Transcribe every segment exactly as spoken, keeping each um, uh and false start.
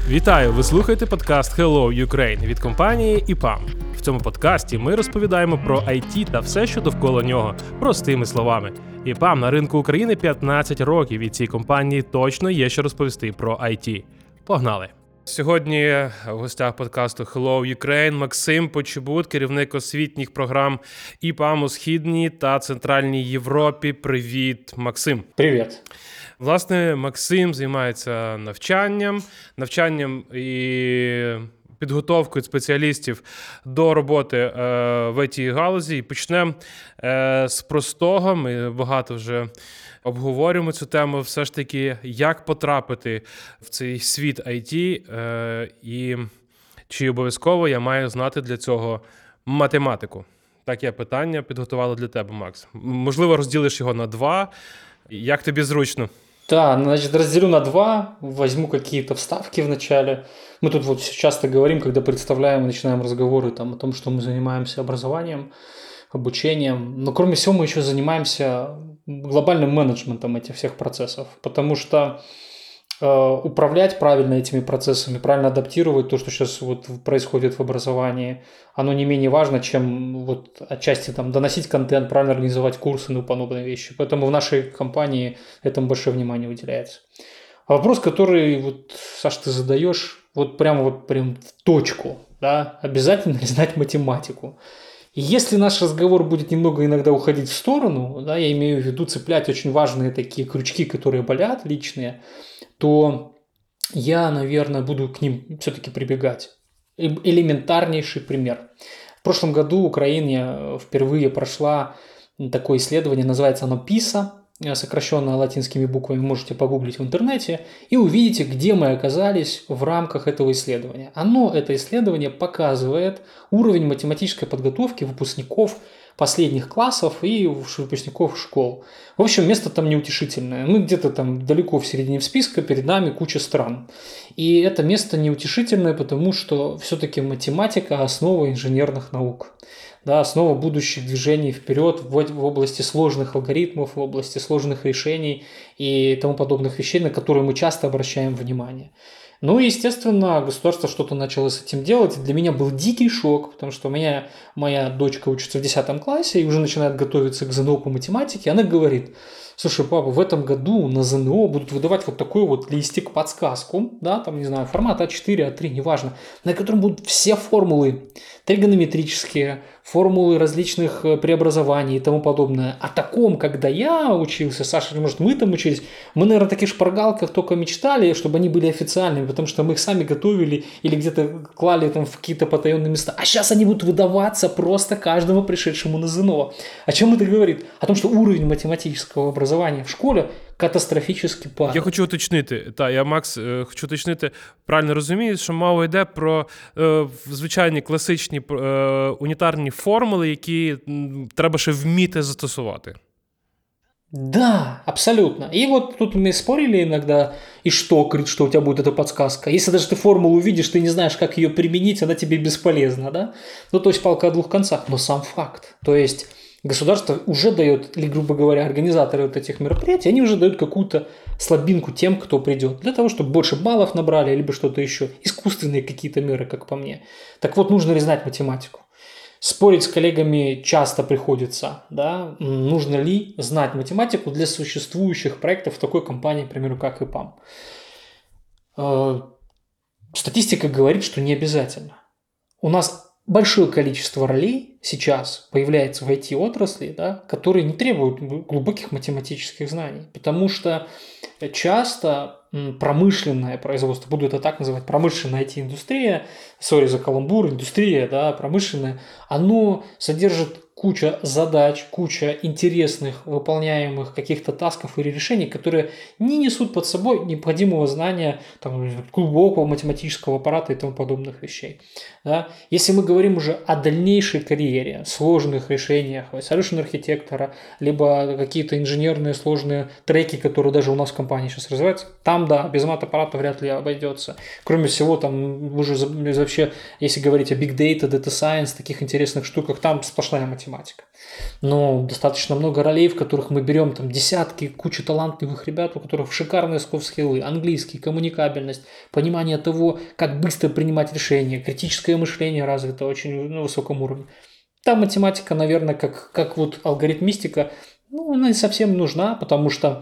Вітаю! Ви слухаєте подкаст Hello Ukraine від компанії і пам. В цьому подкасті ми розповідаємо про ай ті та все, що довкола нього, простими словами. і пам на ринку України п'ятнадцять років, і цій компанії точно є що розповісти про ай ті. Погнали! Сьогодні в гостях подкасту Hello Ukraine Максим Почебут, керівник освітніх програм і пам у Східній та Центральній Європі. Привіт, Максим! Привіт! Власне, Максим займається навчанням, навчанням і підготовкою спеціалістів до роботи е, в ай ті-галузі. І почнемо е, з простого. Ми багато вже обговорюємо цю тему. Все ж таки, як потрапити в цей світ ай ті е, і чи обов'язково я маю знати для цього математику? Таке питання підготували для тебе, Макс. Можливо, розділиш його на два. Як тобі зручно? Да, значит, разделю на два, возьму какие-то вставки в начале. Мы тут вот часто говорим, когда представляем и начинаем разговоры там, о том, что мы занимаемся образованием, обучением. Но кроме всего мы еще занимаемся глобальным менеджментом этих всех процессов, потому что э, управлять правильно этими процессами, правильно адаптировать то, что сейчас вот происходит в образовании, оно не менее важно, чем вот отчасти там доносить контент, правильно организовать курсы, ну, подобные вещи. Поэтому в нашей компании этому большое внимание уделяется. А вопрос, который вот, Саш, ты задаешь, вот прямо вот прям в точку, да, обязательно ли знать математику? И если наш разговор будет немного иногда уходить в сторону, да, я имею в виду цеплять очень важные такие крючки, которые болят, личные, то я, наверное, буду к ним все-таки прибегать. Элементарнейший пример. В прошлом году Украина впервые прошла такое исследование, называется оно писа, сокращенно латинскими буквами, можете погуглить в интернете, и увидите, где мы оказались в рамках этого исследования. Оно, это исследование, показывает уровень математической подготовки выпускников последних классов и выпускников школ. В общем, место там неутешительное. Мы где-то там далеко в середине списка, перед нами куча стран. И это место неутешительное, потому что все-таки математика – основа инженерных наук. Да, основа будущих движений вперед в, в области сложных алгоритмов, в области сложных решений и тому подобных вещей, на которые мы часто обращаем внимание. Ну и, естественно, государство что-то начало с этим делать. И для меня был дикий шок, потому что у меня моя дочка учится в десятом классе и уже начинает готовиться к ЗНО по математике. Она говорит: слушай, папа, в этом году на ЗНО будут выдавать вот такой вот листик, подсказку, да, там, не знаю, формат а четыре, а три, неважно, на котором будут все формулы тригонометрические, формулы различных преобразований и тому подобное. О таком, когда я учился, Саша, может, мы там учились, мы, наверное, о таких шпаргалках только мечтали, чтобы они были официальными, потому что мы их сами готовили или где-то клали там в какие-то потаенные места. А сейчас они будут выдаваться просто каждому пришедшему на ЗНО. О чем это говорит? О том, что уровень математического образования в школе катастрофічно падає. Я хочу уточнити, та, я, Макс, хочу уточнити, правильно розумію, що мова йде про е, звичайні класичні е, унітарні формули, які м, треба ще вміти застосувати. Да, абсолютно. И вот тут мы спорили иногда, и что, говорит, что у тебя будет эта подсказка. Если даже ты формулу увидишь, ты не знаешь, как ее применить, она тебе бесполезна, да? Ну, то есть палка о двух концах, но сам факт. То есть государство уже дает, или, грубо говоря, организаторы вот этих мероприятий, они уже дают какую-то слабинку тем, кто придет, для того, чтобы больше баллов набрали, либо что-то еще. Искусственные какие-то меры, как по мне. Так вот, нужно ли знать математику? Спорить с коллегами часто приходится, да, нужно ли знать математику для существующих проектов в такой компании, к примеру, как и пам. Статистика говорит, что не обязательно. У нас большое количество ролей сейчас появляется в ай ти-отрасли, да, которые не требуют глубоких математических знаний, потому что часто промышленное производство, буду это так называть, промышленная ай ти-индустрия, сори за каламбур, индустрия, да, промышленная, оно содержит куча задач, куча интересных выполняемых каких-то тасков или решений, которые не несут под собой необходимого знания там, глубокого математического аппарата и тому подобных вещей. Да? Если мы говорим уже о дальнейшей карьере, сложных решениях, solution архитектора, либо какие-то инженерные сложные треки, которые даже у нас в компании сейчас развиваются, там, да, без мат-аппарата вряд ли обойдется. Кроме всего, там уже вообще, если говорить о big data, data science, таких интересных штуках, там сплошная математика. математика. Но достаточно много ролей, в которых мы берем там десятки, кучу талантливых ребят, у которых шикарные софт-скиллы, английский, коммуникабельность, понимание того, как быстро принимать решения, критическое мышление развито очень на высоком уровне. Там математика, наверное, как, как вот алгоритмистика, ну, она не совсем нужна, потому что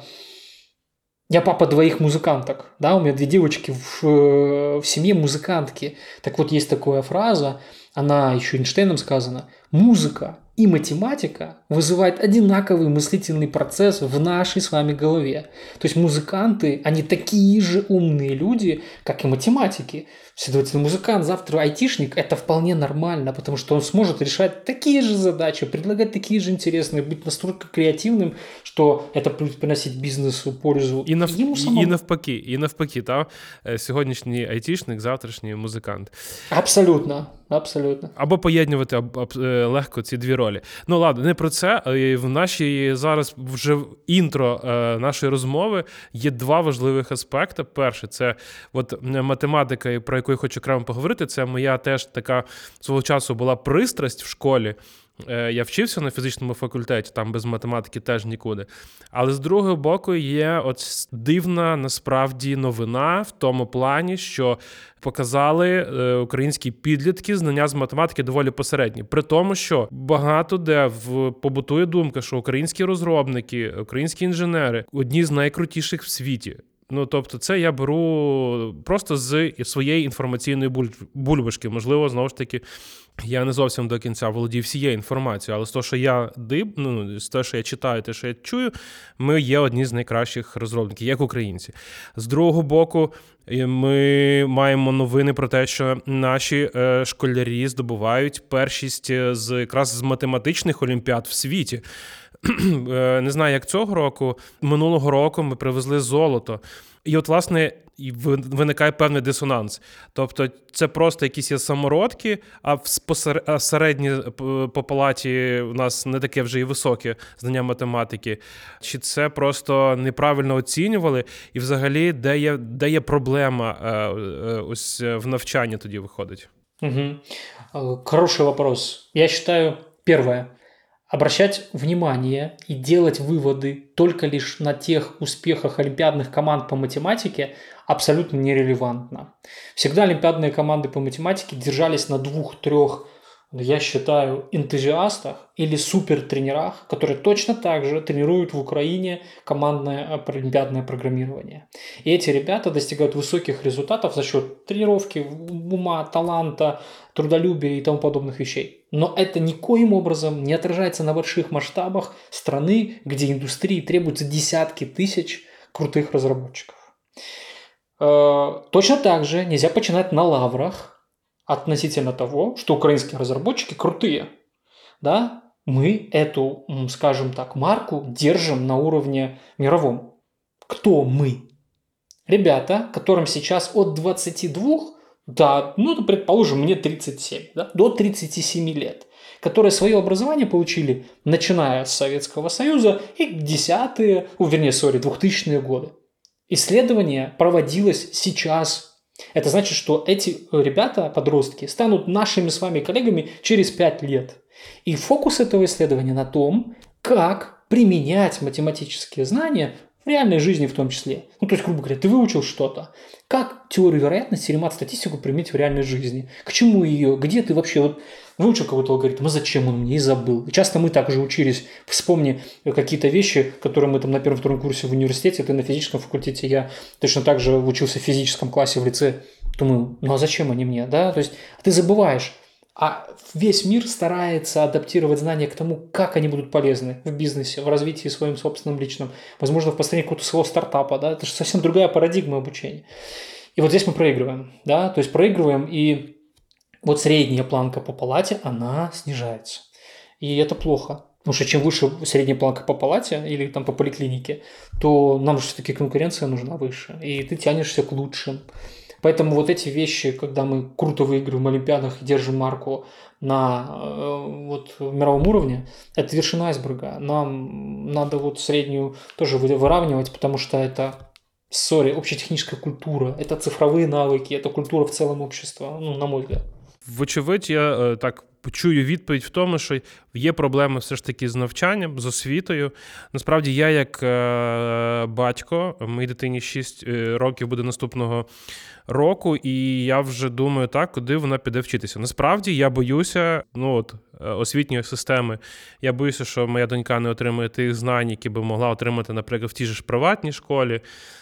я папа двоих музыканток, да, у меня две девочки в, в семье музыкантки. Так вот, есть такая фраза, она еще Эйнштейном сказана: музыка и математика вызывают одинаковый мыслительный процесс в нашей с вами голове. То есть музыканты, они такие же умные люди, как и математики. Следовательно, музыкант завтра айтишник – это вполне нормально, потому что он сможет решать такие же задачи, предлагать такие же интересные, быть настолько креативным, что это будет приносить бизнесу пользу. І, нав... і навпаки, і навпаки, та? Сьогоднішній айтішник, завтрашній музикант. Абсолютно, абсолютно. Або поєднувати легко ці дві ролі. Ну ладно, не про це. В нашій зараз вже в інтро нашої розмови є два важливих аспекти. Перше, це от математика, про яку я хочу окремо поговорити. Це моя теж така свого часу була пристрасть в школі. Я вчився на фізичному факультеті, там без математики теж нікуди. Але з другого боку є от дивна насправді новина в тому плані, що показали українські підлітки знання з математики доволі посередні. При тому, що багато де в побутує думка, що українські розробники, українські інженери одні з найкрутіших в світі. Ну, тобто, це я беру просто з своєї інформаційної бульбашки. Можливо, знову ж таки, я не зовсім до кінця володію всією інформацією, але з того, що я диб, ну, з того, що я читаю, те, що я чую, ми є одні з найкращих розробників, як українці. З другого боку, ми маємо новини про те, що наші е, школярі здобувають першість з якраз з математичних олімпіад в світі. Не знаю, як цього року, минулого року ми привезли золото. І от, власне, виникає певний дисонанс. Тобто це просто якісь є самородки, а середні по палаті у нас не таке вже і високе знання математики. Чи це просто неправильно оцінювали? І взагалі, де є, де є проблема ось в навчанні тоді виходить? Угу. Хороший вопрос. Я считаю, первое. Обращать внимание и делать выводы только лишь на тех успехах олимпиадных команд по математике абсолютно нерелевантно. Всегда олимпиадные команды по математике держались на двух-трех, я считаю, энтузиастах или супертренерах, которые точно так же тренируют в Украине командное олимпиадное программирование. И эти ребята достигают высоких результатов за счет тренировки, ума, таланта, трудолюбия и тому подобных вещей. Но это никоим образом не отражается на больших масштабах страны, где индустрии требуются десятки тысяч крутых разработчиков. Точно так же нельзя починать на лаврах относительно того, что украинские разработчики крутые. Да? Мы эту, скажем так, марку держим на уровне мировом. Кто мы? Ребята, которым сейчас от двадцати двух, да, ну, предположим, мне тридцать семь, да, до тридцати семи лет, которые свое образование получили, начиная с Советского Союза и десятые, ну, вернее, сори, двухтысячные годы. Исследование проводилось сейчас. Это значит, что эти ребята, подростки, станут нашими с вами коллегами через пять лет. И фокус этого исследования на том, как применять математические знания в реальной жизни в том числе. Ну, то есть, грубо говоря, ты выучил что-то. Как теорию вероятности или мат-статистику применить в реальной жизни? К чему ее? Где ты вообще вот выучил какой-то алгоритм, а зачем он мне и забыл? И часто мы также учились. Вспомни какие-то вещи, которые мы там на первом-втором курсе в университете, ты на физическом факультете, я точно так же учился в физическом классе в лице. Думаю, ну а зачем они мне? Да? То есть ты забываешь. А весь мир старается адаптировать знания к тому, как они будут полезны в бизнесе, в развитии своем собственном личном, возможно, в построении какого-то своего стартапа. Да? Это же совсем другая парадигма обучения. И вот здесь мы проигрываем. Да? То есть проигрываем, и вот средняя планка по палате, она снижается. И это плохо. Потому что чем выше средняя планка по палате или там по поликлинике, то нам же все-таки конкуренция нужна выше. И ты тянешься к лучшим. Поэтому вот эти вещи, когда мы круто выигрываем в Олимпиадах и держим марку на э, вот, мировом уровне, это вершина айсберга. Нам надо вот среднюю тоже выравнивать, потому что это, сори, общетехническая культура, это цифровые навыки, это культура в целом общества, ну, на мой взгляд. Вочевидь, я так почую відповідь в тому, що є проблеми все ж таки з навчанням, з освітою. Насправді, я як е, батько, моїй дитині шість років буде наступного року, і я вже думаю, так, куди вона піде вчитися. Насправді, я боюся, ну от, освітньої системи, я боюся, що моя донька не отримає тих знань, які би могла отримати, наприклад, в тій же ж приватній школі.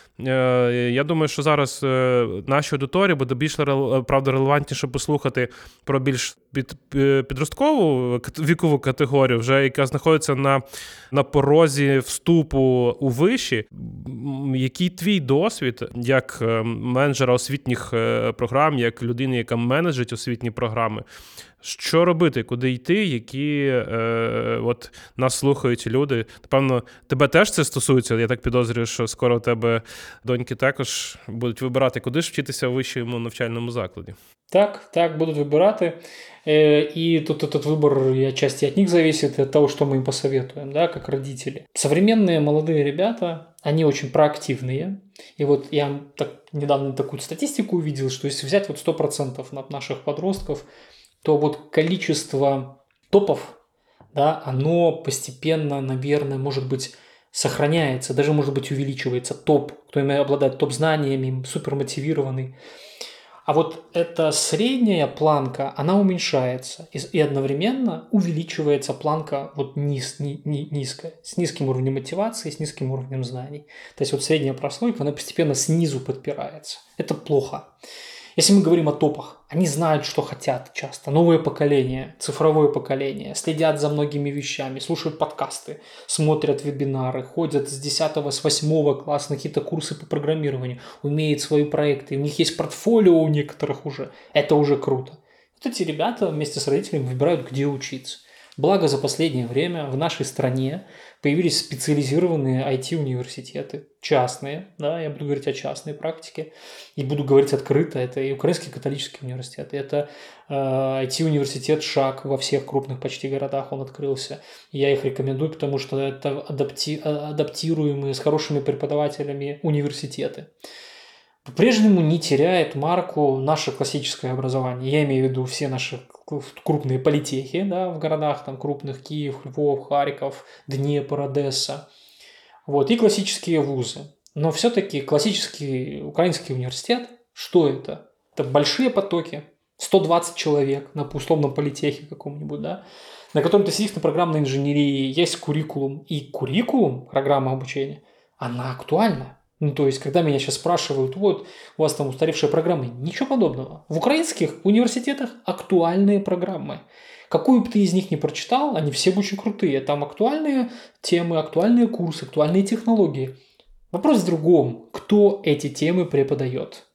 Я думаю, що зараз нашій аудиторії буде більш, правда, релевантніше послухати про більш під, підросткову вікову категорію, вже яка знаходиться на, на порозі вступу у виші. Який твій досвід як менеджера освітніх програм, як людини, яка менеджить освітні програми? Що робити, куди йти, які е, от нас слухають люди? Напевно, тебе теж це стосується? Я так підозрюю, що скоро у тебе доньки також будуть вибирати, куди ж вчитися в вищому навчальному закладі. Так, так, будут выбираты. И тут этот выбор и отчасти от них зависит, от того, что мы им посоветуем, да, как родители. Современные молодые ребята, они очень проактивные. И вот я так, недавно такую статистику увидел, что если взять вот сто процентов наших подростков, то вот количество топов, да, оно постепенно, наверное, может быть, сохраняется, даже, может быть, увеличивается. Топ, кто обладает топ-знаниями, супермотивированный. А вот эта средняя планка, она уменьшается. И одновременно увеличивается планка вот низ, ни, ни, низкая, с низким уровнем мотивации, с низким уровнем знаний. То есть вот средняя прослойка, она постепенно снизу подпирается. Это плохо. Если мы говорим о топах, они знают, что хотят часто. Новое поколение, цифровое поколение, следят за многими вещами, слушают подкасты, смотрят вебинары, ходят с десятого, с восьмого класса на какие-то курсы по программированию, умеют свои проекты, у них есть портфолио у некоторых уже. Это уже круто. Вот эти ребята вместе с родителями выбирают, где учиться. Благо за последнее время в нашей стране появились специализированные ай ти-университеты, частные, да, я буду говорить о частной практике, и буду говорить открыто, это и Украинский католический университет, это э, ай ти-университет ШАГ во всех крупных почти городах он открылся. Я их рекомендую, потому что это адапти- адаптируемые с хорошими преподавателями университеты. По-прежнему не теряет марку наше классическое образование. Я имею в виду все наши крупные политехи, да, в городах там крупных: Киев, Львов, Харьков, Днепр, Одесса. Вот, и классические вузы. Но все-таки классический украинский университет, что это? Это большие потоки, сто двадцать человек на условном политехе каком-нибудь, да, на котором ты сидишь на программной инженерии, есть куррикулум. И куррикулум, программа обучения, она актуальна. Ну, то есть, когда меня сейчас спрашивают, вот, у вас там устаревшие программы, ничего подобного. В украинских университетах актуальные программы. Какую бы ты из них ни прочитал, они все очень крутые. Там актуальные темы, актуальные курсы, актуальные технологии. Вопрос в другом. Кто эти темы преподает?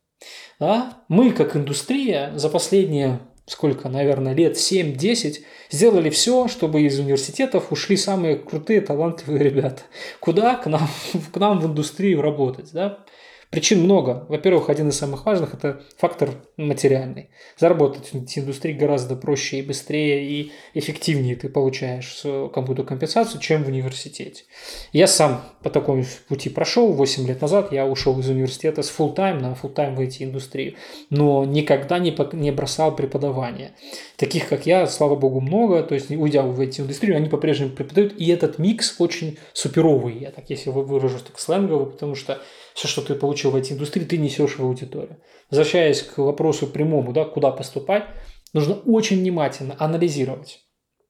Да? Мы, как индустрия, за последние, сколько, наверное, лет семь-десять сделали все, чтобы из университетов ушли самые крутые, талантливые ребята. Куда? К нам, к нам в индустрию работать. Да? Причин много. Во-первых, один из самых важных – это фактор материальный. Заработать в индустрии гораздо проще и быстрее, и эффективнее ты получаешь какую-то компенсацию, чем в университете. Я сам по такому пути прошел. восемь лет назад я ушел из университета с full-time на full-time в ай ти-индустрию, но никогда не, не бросал преподавание. Таких, как я, слава богу, много. То есть, уйдя в ай ти-индустрию, они по-прежнему преподают. И этот микс очень суперовый, я так, если выражусь так сленгово, потому что все, что ты получил в ай ти-индустрии, ты несешь в аудиторию. Возвращаясь к вопросу прямому, да, куда поступать, нужно очень внимательно анализировать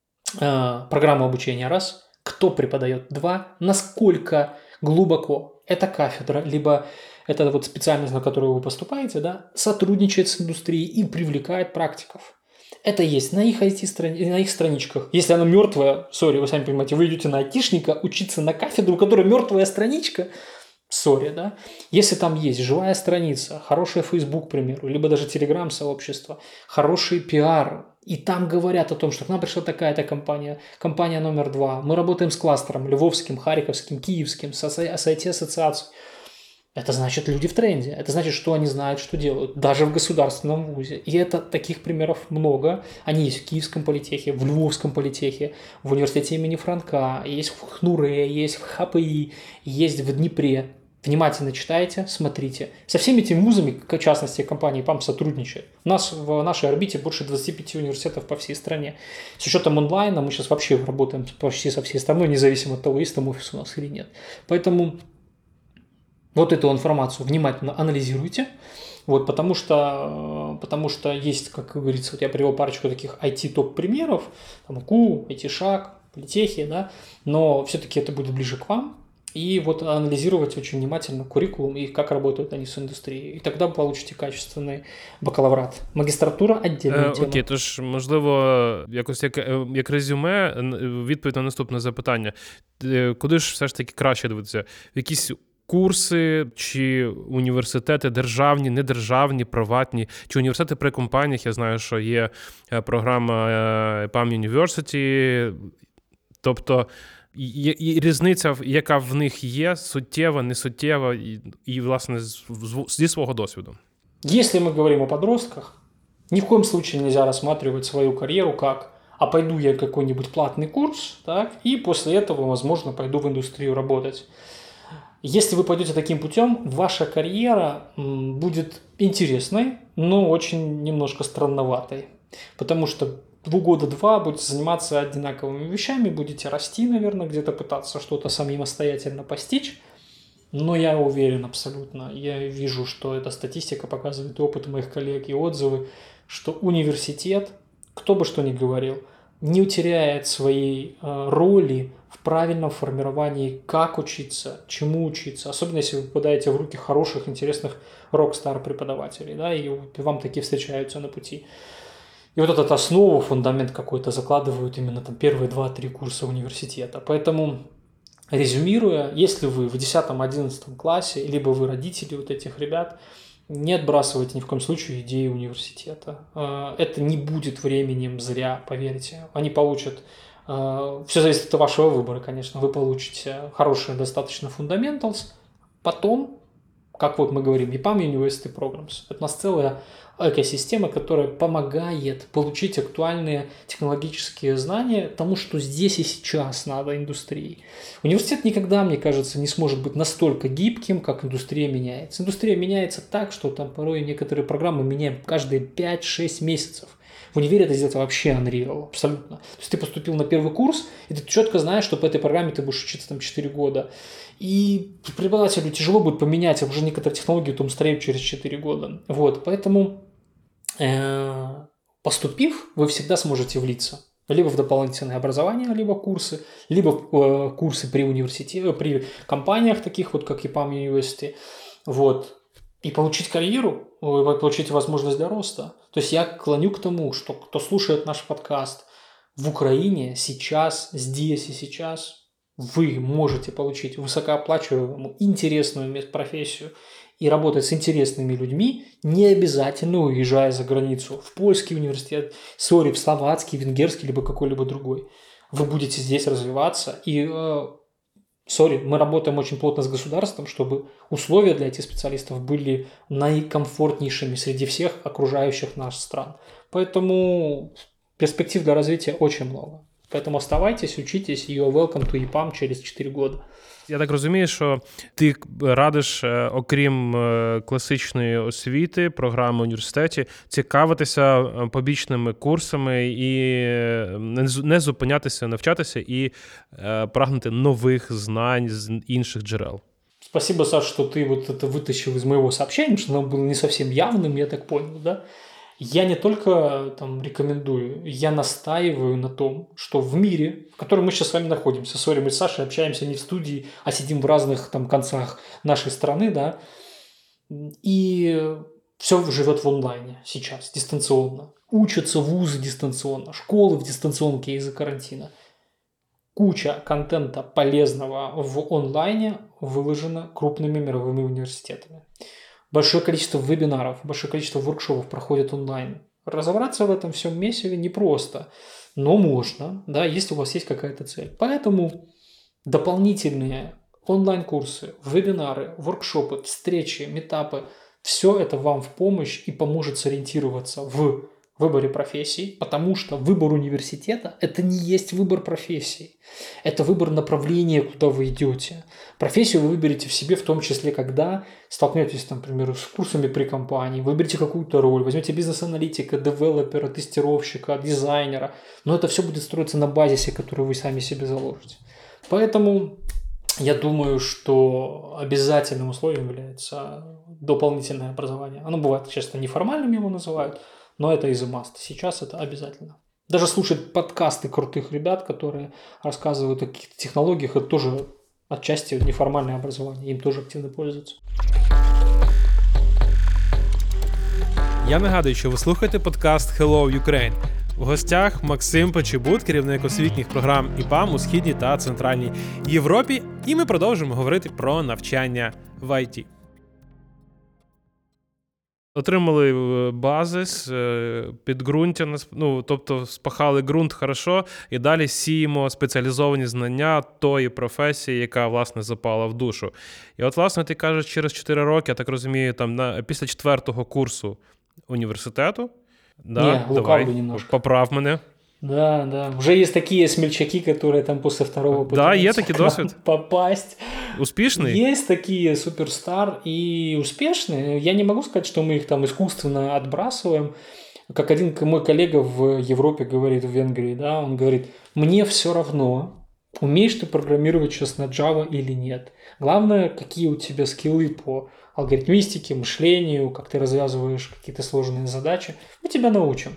э, программу обучения, раз, кто преподает, два, насколько глубоко эта кафедра, либо эта вот специальность, на которую вы поступаете, да, сотрудничает с индустрией и привлекает практиков. Это есть на их ай ти-страни... на их страничках. Если она мертвая, сори, вы сами понимаете, вы идете на айтишника учиться на кафедру, у которой мертвая страничка, сори, да? Если там есть живая страница, хороший Facebook, к примеру, либо даже Telegram-сообщество, хороший пиар, и там говорят о том, что к нам пришла такая-то компания, компания номер два, мы работаем с кластером львовским, харьковским, киевским, с ай ти-ассоциацией. Это значит, люди в тренде. Это значит, что они знают, что делают. Даже в государственном вузе. И это таких примеров много. Они есть в Киевском политехе, в Львовском политехе, в университете имени Франка, есть в ХНУРе, есть в ХПИ, есть в Днепре. Внимательно читайте, смотрите. Со всеми этими вузами, в частности, компания ИПАМ сотрудничает. У нас в нашей орбите больше двадцать пять университетов по всей стране. С учетом онлайна мы сейчас вообще работаем почти со всей страной, независимо от того, есть там офис у нас или нет. Поэтому вот эту информацию внимательно анализируйте. Вот, потому что, потому что есть, как говорится, вот я привел парочку таких ай ти-топ-примеров, там УКУ, ай ти-шаг, политехи, да, но все-таки это будет ближе к вам. И вот анализировать очень внимательно куррикулум и как работают они с індустрією. І тоді ви получите качественний бакалаврат. Магістратура – віддільна е, тема. Окей, тож, можливо, якось як, як резюме, відповідь на наступне запитання. Куди ж все ж таки краще дивитися? В якісь курси чи університети державні, недержавні, приватні, чи університети при компаніях? Я знаю, що є програма ІПАМ University, тобто і, і різниця, яка в них є, суттєва, несуттєва, і, і власне, з, зі свого досвіду. Если мы говорим о подростках, ни в коем случае нельзя рассматривать свою карьеру как «а пойду я какой-нибудь платный курс, так, и после этого, возможно, пойду в индустрию работать». Если вы пойдете таким путем, ваша карьера будет интересной, но очень немножко странноватой, потому что года-два будете заниматься одинаковыми вещами, будете расти, наверное, где-то пытаться что-то самостоятельно постичь. Но я уверен абсолютно, я вижу, что эта статистика показывает, опыт моих коллег и отзывы, что университет, кто бы что ни говорил, не утеряет своей э, роли в правильном формировании, как учиться, чему учиться, особенно если вы попадаете в руки хороших, интересных рок-стар преподавателей, да, и вам такие встречаются на пути. И вот эту основу, фундамент какой-то закладывают именно там первые два-три курса университета. Поэтому, резюмируя, если вы в десятом-одиннадцатом классе, либо вы родители вот этих ребят, не отбрасывайте ни в коем случае идеи университета. Это не будет временем зря, поверьте. Они получат... Все зависит от вашего выбора, конечно. Вы получите хорошие достаточно fundamentals. Потом, как вот мы говорим, ИПАМ University Programs. Это у нас целая экосистема, которая помогает получить актуальные технологические знания тому, что здесь и сейчас надо индустрии. Университет никогда, мне кажется, не сможет быть настолько гибким, как индустрия меняется. Индустрия меняется так, что там порой некоторые программы меняем каждые пять-шесть месяцев. В универе это сделать вообще unreal, абсолютно. То есть ты поступил на первый курс, и ты четко знаешь, что по этой программе ты будешь учиться там четыре года. И преподавателю тяжело будет поменять, а уже некоторые технологии там стареют через четыре года. Вот, поэтому э, поступив, вы всегда сможете влиться. Либо в дополнительное образование, либо курсы, либо э, курсы при университете, при компаниях таких вот, как ИПАМ University. Вот. И получить карьеру, получить возможность для роста. То есть я клоню к тому, что кто слушает наш подкаст в Украине сейчас, здесь и сейчас, вы можете получить высокооплачиваемую, интересную профессию и работать с интересными людьми, не обязательно уезжая за границу, в польский университет, сори, в словацкий, венгерский, либо какой-либо другой. Вы будете здесь развиваться и... Сори, мы работаем очень плотно с государством, чтобы условия для этих специалистов были наикомфортнейшими среди всех окружающих нас стран. Поэтому перспектив для развития очень много. Поэтому оставайтесь, учитесь, you're welcome to ИПАМ через чотири года. Я так розумію, що ти радиш, окрім класичної освіти, програми в університеті, цікавитися побічними курсами і не зупинятися, навчатися і прагнути нових знань з інших джерел. Спасибо, Саш, что ты вот это вытащил из моего сообщения, что оно было не совсем явным, я так понял, да? Я не только там рекомендую, я настаиваю на том, что в мире, в котором мы сейчас с вами находимся, сори, мы с Сашей общаемся не в студии, а сидим в разных там концах нашей страны, да, и все живет в онлайне сейчас, дистанционно. Учатся вузы дистанционно, школы в дистанционке из-за карантина. Куча контента полезного в онлайне выложена крупными мировыми университетами. Большое количество вебинаров, большое количество воркшопов проходит онлайн. Разобраться в этом всем месиве непросто, но можно, да, если у вас есть какая-то цель. Поэтому дополнительные онлайн-курсы, вебинары, воркшопы, встречи, митапы – все это вам в помощь и поможет сориентироваться в выборе профессии, потому что выбор университета – это не есть выбор профессии. Это выбор направления, куда вы идете. Профессию вы выберете в себе, в том числе, когда столкнетесь, например, с курсами при компании, выберете какую-то роль, возьмете бизнес-аналитика, девелопера, тестировщика, дизайнера. Но это все будет строиться на базисе, который вы сами себе заложите. Поэтому я думаю, что обязательным условием является дополнительное образование. Оно бывает часто неформальным, его называют, но это из must. Сейчас это обязательно. Даже слушать подкасты крутых ребят, которые рассказывают о каких-то технологиях, это тоже отчасти неформальное образование. Им тоже активно пользуются. Я нагадую, що ви слухаєте подкаст Hello Ukraine. В гостях Максим Почебут, керівник освітніх програм і пам у Східній та Центральній Європі. І ми продовжуємо говорити про навчання в ай ті. Отримали базис, підґрунтя, ну, тобто спахали ґрунт хорошо, і далі сіємо спеціалізовані знання тої професії, яка, власне, запала в душу. І от, власне, ти кажеш, через чотири роки, я так розумію, там, на, після четвертого курсу університету, да, Не, давай, немножко. Поправ мене. Да, да. Уже есть такие смельчаки, которые там после второго да, є такий досвід. Попасть. Успешные? Есть такие суперстар и успешные. Я не могу сказать, что мы их там искусственно отбрасываем. Как один мой коллега в Европе говорит, в Венгрии, да, он говорит, мне все равно, умеешь ты программировать сейчас на Java или нет. Главное, какие у тебя скиллы по алгоритмистике, мышлению, как ты развязываешь какие-то сложные задачи. Мы тебя научим.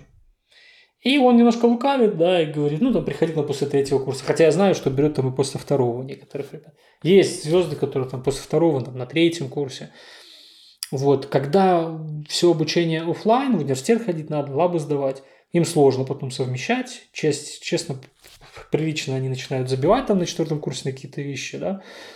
И он немножко лукавит, да, и говорит, ну, там, приходи на после третьего курса. Хотя я знаю, что берет там и после второго некоторых ребят. Есть звезды, которые там после второго, там, на третьем курсе. Вот, когда все обучение офлайн, в университет ходить надо, лабы сдавать, им сложно потом совмещать. Честь, честно, прилично они начинают забивать там на четвертом курсе на какие-то вещи, да,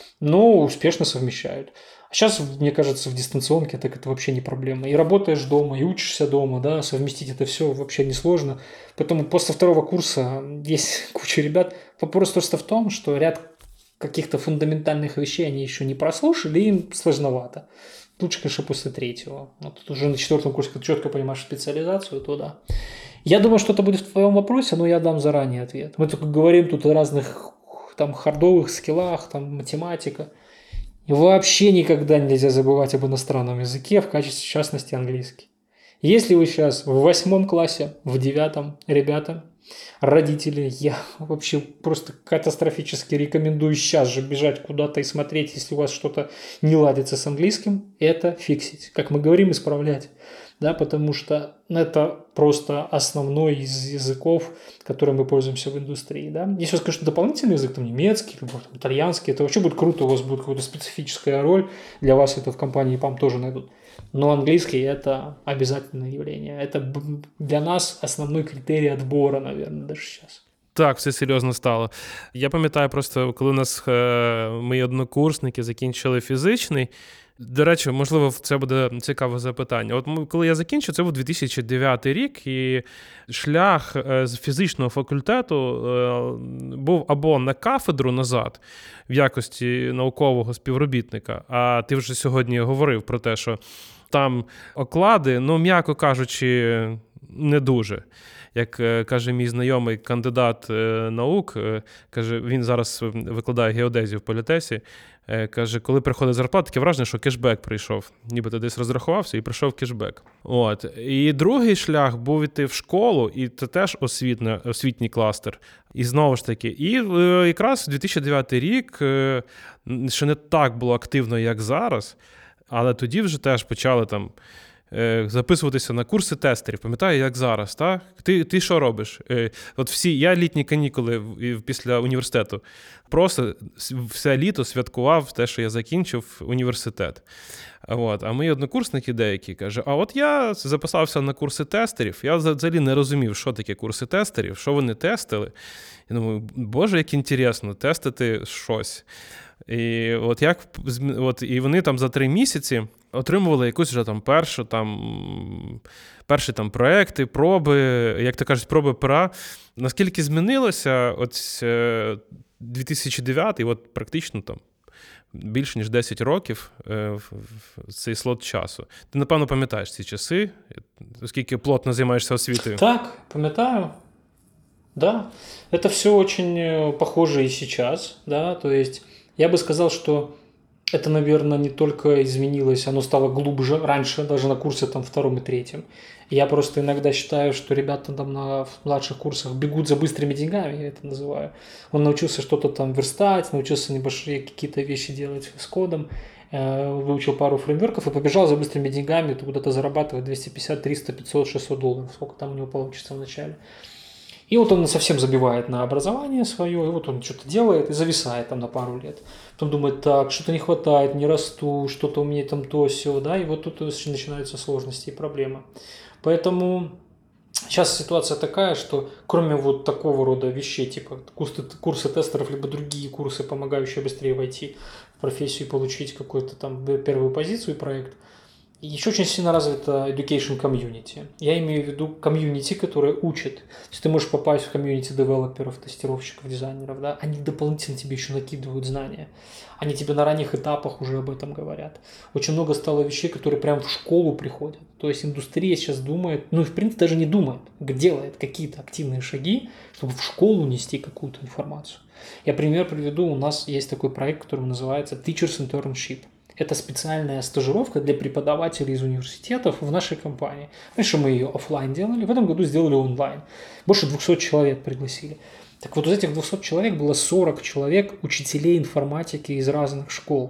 но успешно совмещают. А сейчас, мне кажется, в дистанционке так это вообще не проблема. И работаешь дома, и учишься дома, да, совместить это все вообще несложно. Поэтому после второго курса есть куча ребят. Вопрос просто в том, что ряд каких-то фундаментальных вещей они еще не прослушали, им сложновато. Лучше, конечно, после третьего. Вот тут уже на четвертом курсе, когда четко понимаешь специализацию, то да. Я думаю, что это будет в твоем вопросе, но я дам заранее ответ. Мы только говорим тут о разных там хардовых скиллах, там математика. И вообще никогда нельзя забывать об иностранном языке, в качестве, в частности, английский. Если вы сейчас в восьмом классе, в девятом, ребята, родители, я вообще просто катастрофически рекомендую сейчас же бежать куда-то и смотреть, если у вас что-то не ладится с английским, это фиксить. Как мы говорим, исправлять. Да, потому что это просто основной из языков, которым мы пользуемся в индустрии. Да. Если вы скажете дополнительный язык, там немецкий, либо там, итальянский, это вообще будет круто, у вас будет какая-то специфическая роль, для вас это в компании пам тоже найдут. Но английский – это обязательное явление. Это для нас основной критерий отбора, наверное, даже сейчас. Так, все серйозно стало. Я пам'ятаю просто, коли у нас мої однокурсники закінчили фізичний. До речі, можливо, це буде цікаве запитання. От коли я закінчив, це був дві тисячі дев'ятий рік, і шлях з фізичного факультету був або на кафедру назад, в якості наукового співробітника, а ти вже сьогодні говорив про те, що там оклади, ну, м'яко кажучи, не дуже. Як каже мій знайомий кандидат наук, каже, він зараз викладає геодезію в політесі, каже, коли приходить зарплата, таке враження, що кешбек прийшов. Ніби ти десь розрахувався і прийшов кешбек. От. І другий шлях був іти в школу, і це теж освітня, освітній кластер. І знову ж таки, і якраз дві тисячі дев'ятий рік ще не так було активно, як зараз, але тоді вже теж почали там записуватися на курси тестерів. Пам'ятаю, як зараз, так? Ти, ти що робиш? От всі, я літні канікули після університету просто все літо святкував те, що я закінчив університет. От. А мої однокурсники деякі кажуть, а от я записався на курси тестерів, я взагалі не розумів, що таке курси тестерів, що вони тестили. Я думаю, боже, як інтересно, тестити щось. І от як, от, і вони там за три місяці отримували якусь вже там першу, там, перші там проекти, проби, як то кажуть, проби пера. Наскільки змінилося от дві тисячі дев'ятий, от практично там більше ніж десять років в цей слот часу. Ти, напевно, пам'ятаєш ці часи, оскільки плотно займаєшся освітою. Так, пам'ятаю. Да, это все очень похоже и сейчас, да, то есть я бы сказал, что это, наверное, не только изменилось, оно стало глубже раньше, даже на курсе там втором и третьем. Я просто иногда считаю, что ребята там на младших курсах бегут за быстрыми деньгами, я это называю. Он научился что-то там верстать, научился небольшие какие-то вещи делать с кодом, выучил пару фреймворков и побежал за быстрыми деньгами, куда-то зарабатывать двести пятьдесят, триста, пятьсот, шестьсот долларов, сколько там у него получится в начале. И вот он совсем забивает на образование свое, и вот он что-то делает и зависает там на пару лет. Потом думает, так, что-то не хватает, не расту, что-то у меня там то сё, да, и вот тут начинаются сложности и проблемы. Поэтому сейчас ситуация такая, что кроме вот такого рода вещей, типа курсы, курсы тестеров, либо другие курсы, помогающие быстрее войти в профессию и получить какую-то там первую позицию и проект, еще очень сильно развита education community. Я имею в виду комьюнити, которое учит. То есть ты можешь попасть в комьюнити девелоперов, тестировщиков, дизайнеров, да, они дополнительно тебе еще накидывают знания. Они тебе на ранних этапах уже об этом говорят. Очень много стало вещей, которые прямо в школу приходят. То есть индустрия сейчас думает, ну и в принципе даже не думает, делает какие-то активные шаги, чтобы в школу нести какую-то информацию. Я пример приведу. У нас есть такой проект, который называется Teachers Internship. Это специальная стажировка для преподавателей из университетов в нашей компании. Раньше мы ее офлайн делали, в этом году сделали онлайн. Больше двухсот человек пригласили. Так вот, из этих двухсот человек было сорок человек учителей информатики из разных школ.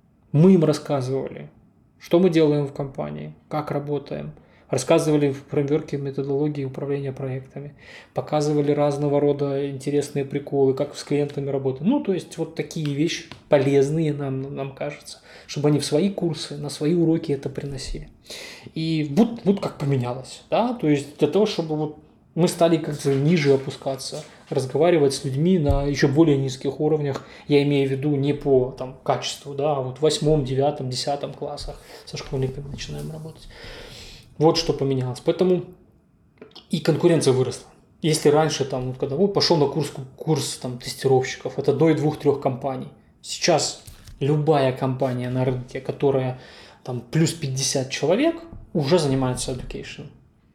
Мы им рассказывали, что мы делаем в компании, как работаем. Рассказывали в фреймворке методологии управления проектами. Показывали разного рода интересные приколы, как с клиентами работать. Ну, то есть, вот такие вещи полезные нам, нам кажется, чтобы они в свои курсы, на свои уроки это приносили. И вот, вот как поменялось, да, то есть для того, чтобы вот мы стали как-то ниже опускаться, разговаривать с людьми на еще более низких уровнях, я имею в виду не по там, качеству, да, а вот в восьмом, девятом, десятом классах со школьниками начинаем работать. Вот что поменялось. Поэтому и конкуренция выросла. Если раньше, там, вот, когда вот, пошел на курс, курс там, тестировщиков, это до двух-трех компаний. Сейчас любая компания на рынке, которая там, плюс пятьдесят человек, уже занимается education.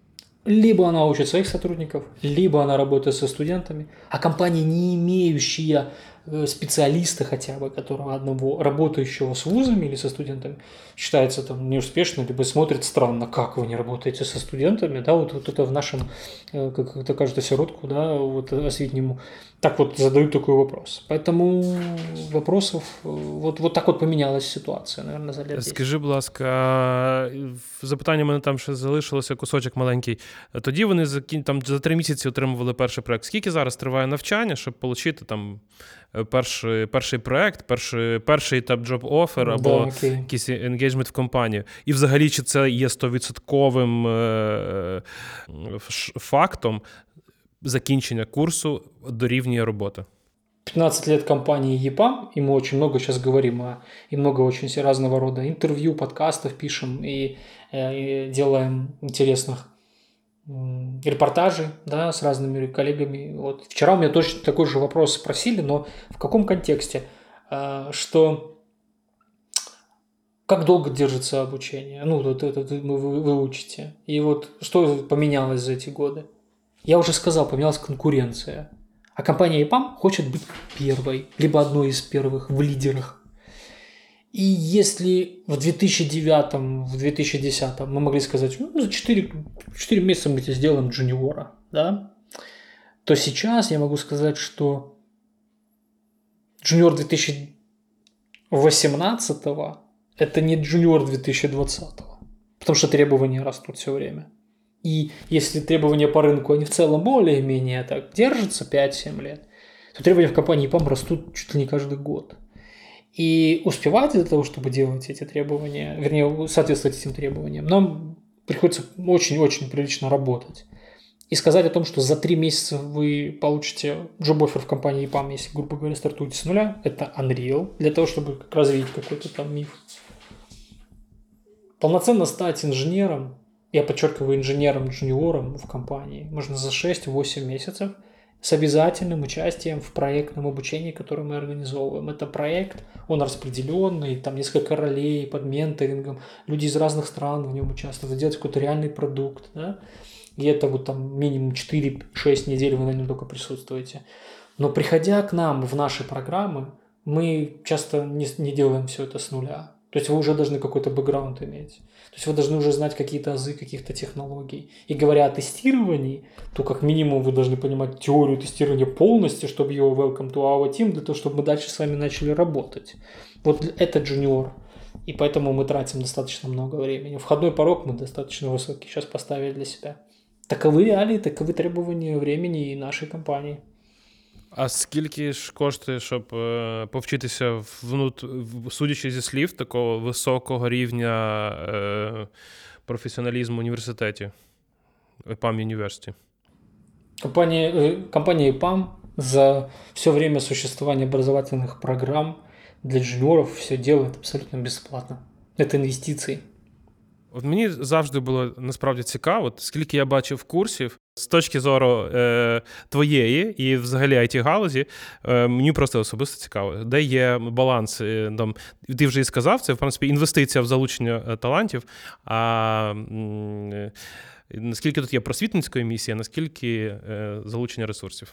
Либо она учит своих сотрудников, либо она работает со студентами. А компания, не имеющая специалиста хотя бы, которого одного, работающего с вузами или со студентами, считается там неуспешным, либо смотрит странно, как вы не работаете со студентами, да, вот, вот это в нашем, как это кажется, сиротку, да, вот осветнему, так вот задают такой вопрос. Поэтому вопросов, вот, вот так вот поменялась ситуація, наверное, за лет десять. Скажи, будь ласка, запитання в мене там ще залишилося, кусочок маленький. Тоді вони за, там, за три місяці отримували перший проект. Скільки зараз триває навчання, щоб отримати там перший, перший проект, перший, перший етап job-offer або да, okay. якийсь engagement в компанію? І взагалі, чи це є сто відсотків е- фактом закінчення курсу дорівнює робота? пятнадцать лет компании ЕПАМ, и мы очень много сейчас говорим, о, и много очень разного рода интервью, подкастов пишем и, и делаем интересных репортажей, да, с разными коллегами. Вот. Вчера у меня точно такой же вопрос спросили, но в каком контексте? Что как долго держится обучение? Ну, вот это вы, вы учите. И вот что поменялось за эти годы? Я уже сказал, поменялась конкуренция. А компания ЕПАМ хочет быть первой, либо одной из первых в лидерах. И если в две тысячи девятом, в две тысячи десятом мы могли сказать, ну, за четыре, четыре месяца мы тебе сделаем джуниора, да, то сейчас я могу сказать, что джуниор две тысячи восемнадцатого это не джуниор две тысячи двадцатого, потому что требования растут все время. И если требования по рынку, они в целом более-менее так держатся пять-семь лет, то требования в компании ЕПАМ растут чуть ли не каждый год. И успевать для того, чтобы делать эти требования, вернее, соответствовать этим требованиям, нам приходится очень-очень прилично работать. И сказать о том, что за три месяца вы получите job-offer в компании ЕПАМ, если, грубо говоря, стартуете с нуля, это unreal, для того, чтобы развить какой-то там миф. Полноценно стать инженером, я подчеркиваю, инженером-джуниором в компании можно за шесть-восемь месяцев, с обязательным участием в проектном обучении, которое мы организовываем. Это проект, он распределенный, там несколько ролей под менторингом, люди из разных стран в нем участвуют, делать какой-то реальный продукт, да? И это вот там минимум четыре-шесть недель вы на нем только присутствуете. Но приходя к нам в наши программы, мы часто не, не делаем все это с нуля. То есть вы уже должны какой-то бэкграунд иметь. То есть вы должны уже знать какие-то азы каких-то технологий. И говоря о тестировании, то как минимум вы должны понимать теорию тестирования полностью, чтобы ее welcome to our team, для того, чтобы мы дальше с вами начали работать. Вот это джуниор. И поэтому мы тратим достаточно много времени. Входной порог мы достаточно высокий сейчас поставили для себя. Таковы реалії, такові требування времени і нашої компанії. А скільки ж коштує, щоб е, повчитися, внут, судячи зі слів, такого високого рівня е, професіоналізму в університеті, і пам University? Компания, компания и пам за все время существования образовательных программ для джуниоров все делает абсолютно бесплатно. Это инвестиции. От мені завжди було насправді цікаво, от скільки я бачив курсів з точки зору е, твоєї і взагалі ай ті-галузі, е, мені просто особисто цікаво, де є баланс. Е, там, ти вже і сказав, це, в принципі, інвестиція в залучення е, талантів, а е, наскільки тут є просвітницької місії, а наскільки е, залучення ресурсів?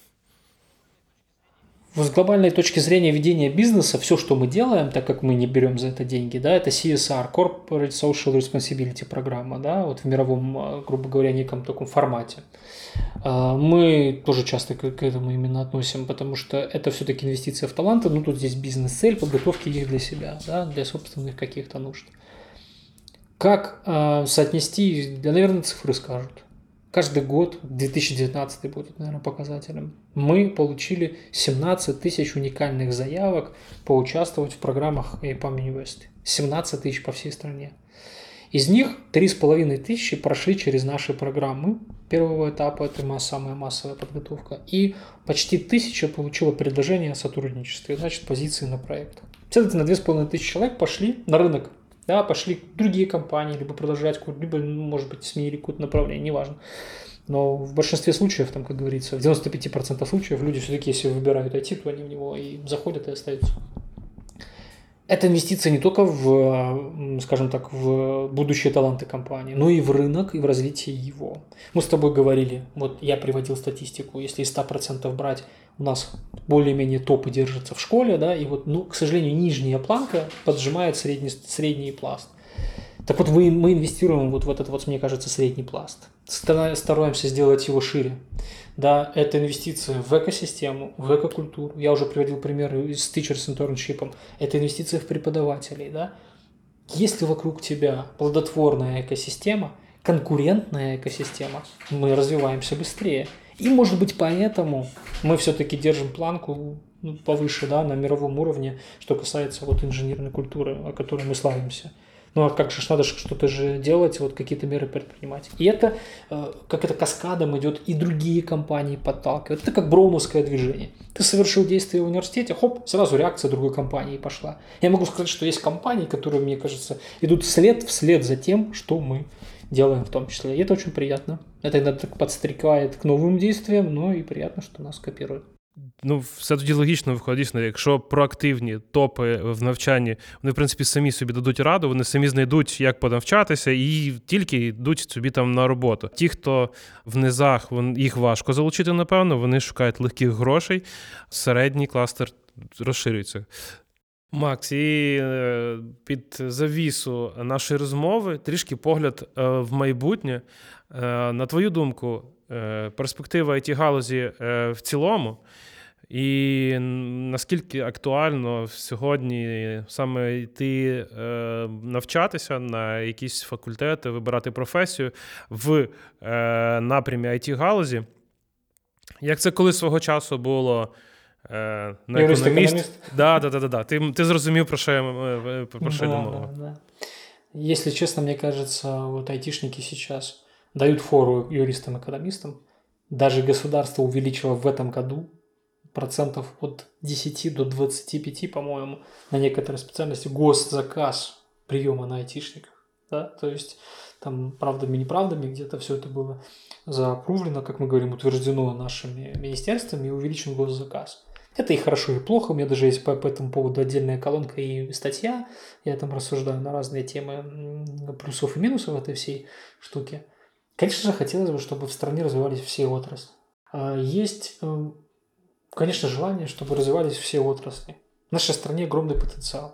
С глобальной точки зрения ведения бизнеса, все, что мы делаем, так как мы не берем за это деньги, да, это си эс ар, Corporate Social Responsibility программа, да, вот в мировом, грубо говоря, неком таком формате. Мы тоже часто к этому именно относим, потому что это все-таки инвестиция в таланты, ну, тут здесь бизнес-цель, подготовки их для себя, да, для собственных каких-то нужд. Как э, соотнести, да, наверное, цифры скажут. Каждый год, две тысячи девятнадцатый будет, наверное, показателем, мы получили семнадцать тысяч уникальных заявок поучаствовать в программах ай пам University. семнадцать тысяч по всей стране. Из них три с половиной тысячи прошли через наши программы первого этапа, это самая массовая подготовка, и почти тысяча получила предложение о сотрудничестве, значит, позиции на проект. Следовательно, две с половиной тысячи человек пошли на рынок. Да, пошли другие компании, либо продолжать, либо, может быть, сменили какое-то направление, неважно. Но в большинстве случаев, там, как говорится, в девяносто пять процентов случаев люди все-таки, если выбирают ай ти, то они в него и заходят, и остаются. Это инвестиция не только в, скажем так, в будущие таланты компании, но и в рынок, и в развитие его. Мы с тобой говорили, вот я приводил статистику, если из ста процентов брать, у нас более-менее топы держатся в школе, да, и вот, ну, к сожалению, нижняя планка поджимает средний, средний пласт. Так вот, мы, мы инвестируем вот в этот, вот, мне кажется, средний пласт. Стараемся сделать его шире. Да, это инвестиция в экосистему, в экокультуру. Я уже приводил примеры с Teachers Internship. Это инвестиция в преподавателей, да. Если вокруг тебя плодотворная экосистема, конкурентная экосистема, мы развиваемся быстрее. И, может быть, поэтому мы все-таки держим планку повыше, да, на мировом уровне, что касается вот инженерной культуры, о которой мы славимся. Ну, а как же надо что-то же делать, вот какие-то меры предпринимать. И это, как это каскадом идет, и другие компании подталкивают. Это как броуновское движение. Ты совершил действие в университете, хоп, сразу реакция другой компании пошла. Я могу сказать, что есть компании, которые, мне кажется, идут вслед, вслед за тем, что мы делаем в том числе. И это очень приятно. Это иногда так подстрекает к новым действиям, но и приятно, что нас копируют. Ну, все тоді логічно виходить, дійсно, якщо проактивні топи в навчанні, вони, в принципі, самі собі дадуть раду, вони самі знайдуть, як понавчатися, і тільки йдуть собі там на роботу. Ті, хто в низах, їх важко залучити, напевно, вони шукають легких грошей, середній кластер розширюється. Макс, і під завісу нашої розмови трішки погляд в майбутнє. На твою думку, перспектива ай ті-галузі в цілому, і наскільки актуально сьогодні саме йти навчатися на якісь факультети, вибирати професію в напрямі ай ті-галузі? Як це коли свого часу було на економіст? Да, да, да, да. Ти, ти зрозумів, про що я про що йде мова. Да, да. Если честно, мне кажется, вот айтишники сейчас дают фору юристам-экономистам. Даже государство увеличило в этом году процентов от десяти до двадцати пяти, по-моему, на некоторые специальности госзаказ приема на айтишников. да, то есть там правдами, неправдами где-то все это было заапрувлено, как мы говорим, утверждено нашими министерствами и увеличен госзаказ. Это и хорошо, и плохо. У меня даже есть по, по этому поводу отдельная колонка и статья. Я там рассуждаю на разные темы плюсов и минусов этой всей штуки. Конечно же, хотелось бы, чтобы в стране развивались все отрасли. Есть, конечно, желание, чтобы развивались все отрасли. В нашей стране огромный потенциал.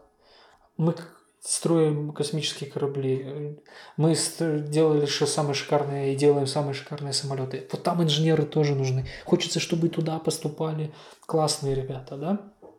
Мы строим космические корабли, мы делали самые шикарные и делаем самые шикарные самолеты. Вот там инженеры тоже нужны. Хочется, чтобы туда поступали классные ребята, да?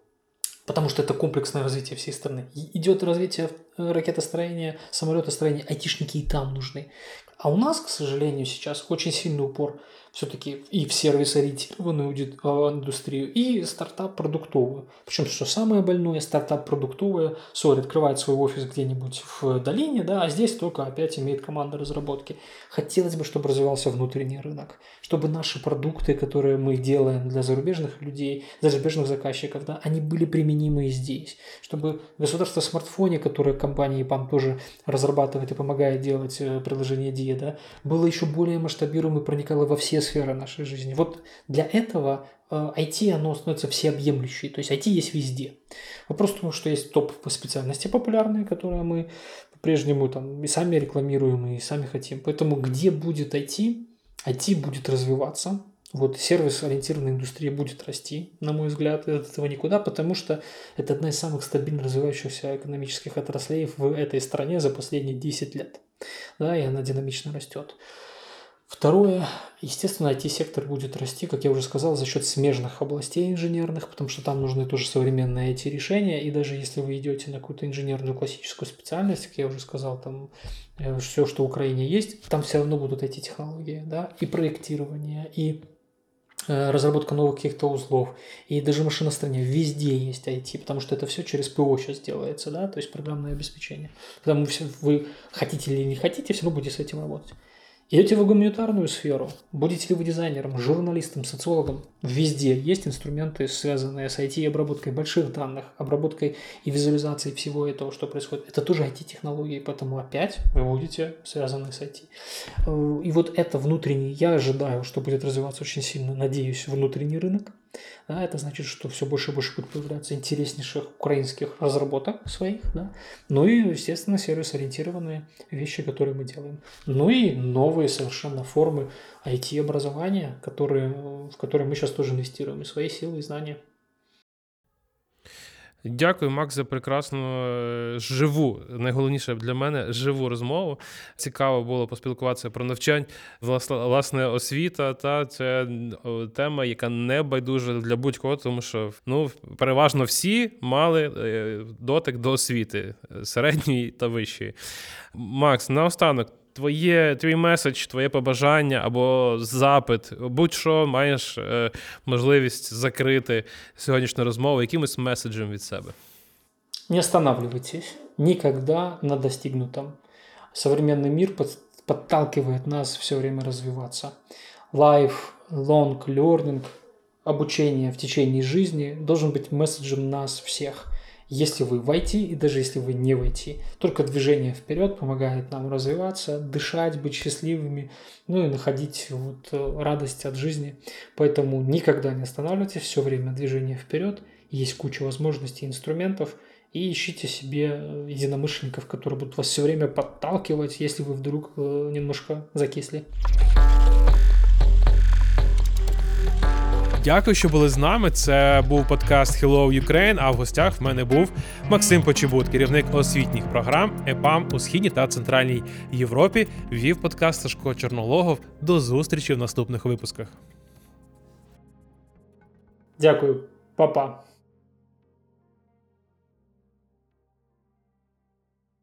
Потому что это комплексное развитие всей страны. Идет развитие ракетостроения, самолетостроения, айтишники и там нужны. А у нас, к сожалению, сейчас очень сильный упор все-таки и в сервис-ориентированную индустрию, и стартап-продуктовую. Причем, что самое больное, стартап-продуктовая, сори, открывает свой офис где-нибудь в долине, да, а здесь только опять имеет команда разработки. Хотелось бы, чтобы развивался внутренний рынок, чтобы наши продукты, которые мы делаем для зарубежных людей, для зарубежных заказчиков, да, они были применимы и здесь. Чтобы государство в смартфоне, которое компания и пам тоже разрабатывает и помогает делать приложение Dia, да, было еще более масштабируемо и проникало во все сферы нашей жизни. Вот для этого ай ти, оно становится всеобъемлющей. То есть ай ти есть везде. Вопрос в том, что есть топ специальности популярные, которые мы по-прежнему там и сами рекламируем, и сами хотим. Поэтому где будет ай ти, ай ти будет развиваться. Вот сервис-ориентированная индустрия будет расти, на мой взгляд, от этого никуда, потому что это одна из самых стабильно развивающихся экономических отраслей в этой стране за последние десять лет. Да, и она динамично растет. Второе, естественно, ай ти-сектор будет расти, как я уже сказал, за счет смежных областей инженерных, потому что там нужны тоже современные ай ти-решения, и даже если вы идете на какую-то инженерную классическую специальность, как я уже сказал, там все, что в Украине есть, там все равно будут ай ти-технологии, да, и проектирование, и разработка новых каких-то узлов, и даже машиностроение, везде есть ай ти, потому что это все через ПО сейчас делается, да, то есть программное обеспечение. Потому что вы хотите или не хотите, все равно будете с этим работать. Идете в гуманитарную сферу, будете ли вы дизайнером, журналистом, социологом, везде есть инструменты, связанные с ай ти, обработкой больших данных, обработкой и визуализацией всего этого, что происходит. Это тоже ай ти-технологии, поэтому опять вы будете связаны с ай ти. И вот это внутренний, я ожидаю, что будет развиваться очень сильно, надеюсь, внутренний рынок. Да, это значит, что все больше и больше будет появляться интереснейших украинских разработок своих, да? Ну и, естественно, сервис-ориентированные вещи, которые мы делаем. Ну и новые совершенно формы ай ти-образования, которые, в которые мы сейчас тоже инвестируем и свои силы, и знания. Дякую, Макс, за прекрасну, живу, найголовніше для мене, живу розмову. Цікаво було поспілкуватися про навчань. Власне, освіта, та, це тема, яка не байдужа для будь-кого, тому що, ну, переважно всі мали дотик до освіти, середньої та вищої. Макс, наостанок, Твоє, твій меседж, твоє побажання або запит, будь-що маєш е, можливість закрити сьогоднішню розмову якимось меседжем від себе. Не останавливайтесь никогда на достигнутом. Современный мир подталкивает нас все время развиваться. Life, long learning, обучение в течение жизни должен быть месседжем нас всех. Если вы в ай ти и даже если вы не в ай ти, только движение вперед помогает нам развиваться, дышать, быть счастливыми, ну и находить вот радость от жизни. Поэтому никогда не останавливайтесь, все время движение вперед, есть куча возможностей, инструментов, и ищите себе единомышленников, которые будут вас все время подталкивать, если вы вдруг немножко закисли. Дякую, що були з нами. Це був подкаст Hello Ukraine, а в гостях в мене був Максим Почебут, керівник освітніх програм ЕПАМ у Східній та Центральній Європі. Вів подкаст Сашко Чорнологов. До зустрічі в наступних випусках. Дякую. Па-па.